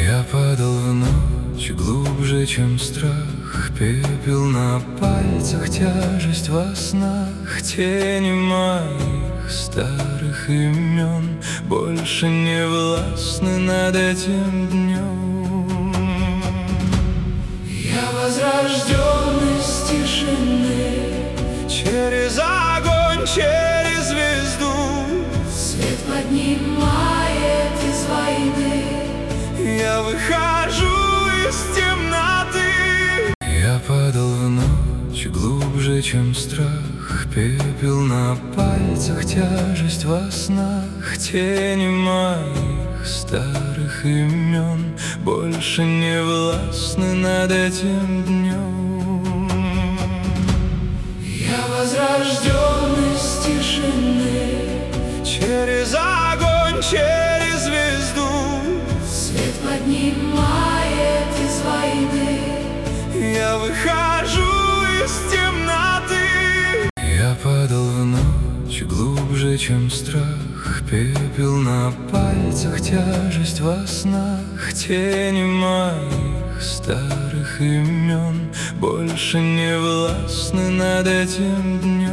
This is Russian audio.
Я падал в ночь глубже, чем страх. Пепел на пальцах, тяжесть во снах. Тени моих старых имен больше не властны над этим днем. Я возрожден из тишины, через огонь, через звезду. Свет поднимает из войны. Я выхожу из темноты. Я падал в ночь глубже, чем страх. Пепел на пальцах, тяжесть во снах. Тени моих старых имен больше не властны над этим днем. Я возрожден из тишины, через огонь, через звезду. свет поднимает из войны. Я выхожу из темноты. Я падал в ночь глубже, чем страх. Пепел на пальцах, тяжесть во снах. Тени моих старых имен больше не властны над этим днем.